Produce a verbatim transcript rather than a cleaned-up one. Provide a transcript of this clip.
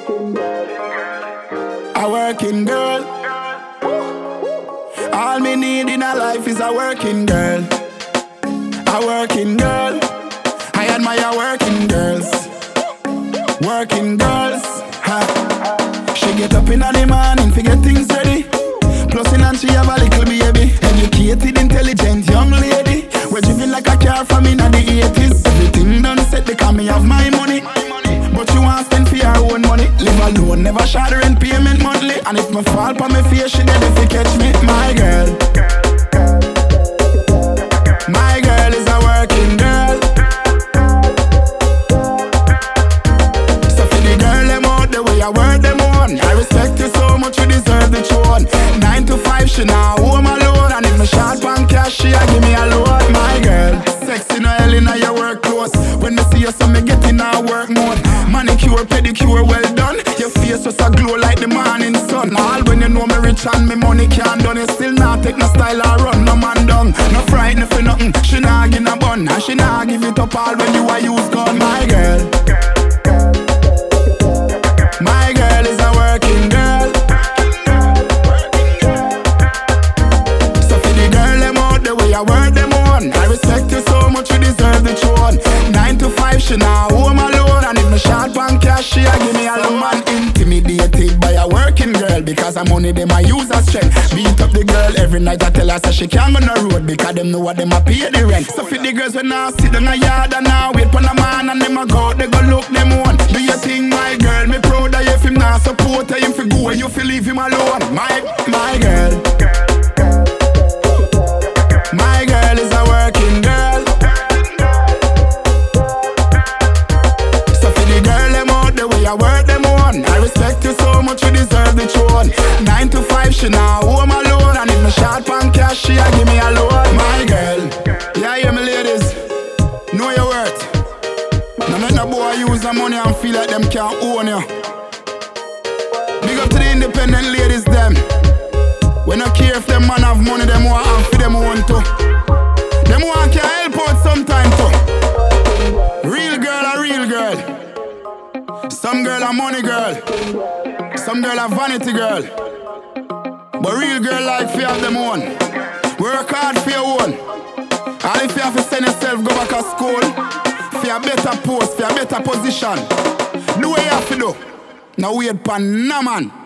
A working girl. All me need in a life is a working girl. A working girl. I admire working girls. Working girls. Ha. She get up in the morning to get things ready. Plus in hand she have a little baby. Educated, intelligent young lady. We're driving like a car from in the eighties. Everything done set because me have my money. But you want spend for your own money. Live alone, never share the rent payment monthly. And if me fall pa me face, she dead if you catch me. My girl, my girl is a working girl. So for the girl them out the way I work them on. I respect you so much, you deserve the throne. Nine to five, she now home alone. And if me short pan cash, she a give me a load. My girl, sexy no hell in your work clothes. When they see you, so me get in a work mode. Manicure, pedicure, well done. Your face was a glow like the morning sun. All when you know me rich and me money can't done. You still not take no style or run no man down. No frightened for nothing. She not give no bun and she not give it up all when you a use gun. My girl, my girl is a working girl. So for the girl them out the way I work them on. I respect you so much, you deserve the throne. Nine to five, she now home alone. And if me short pan cash, she a give me a low man. Intimidated by a working girl because her money them a use as strength. Beat up the girl every night, I tell her say she can't go no road because them know what them a pay the rent. So for the girls when now sit down a yard and now wait for a man and them a go out, they go look them on. Do you think my girl, me proud of you if him not support her, him fi go and you fi leave him alone. My, my girl, my girl is a working girl. So for the girl them out the way I work them on. I respect you so much, you deserve the throne. Nine to five, she now home alone. And if me short pan cash, she a give me a load. My girl, yeah, hear me ladies, know your worth. No make no boy use the money and feel like them can't own you. Big up to the independent ladies them. We no care if them man have money, them want and for them own too. Them want can help out sometime too. Real girl a real girl. Some girl a money girl. Some girl a vanity girl. But real girl like fi have them own. Work hard for your own. And if you have to send yourself go back to school, for a better post, for a better position, do what you have to do. Now wait pan no man.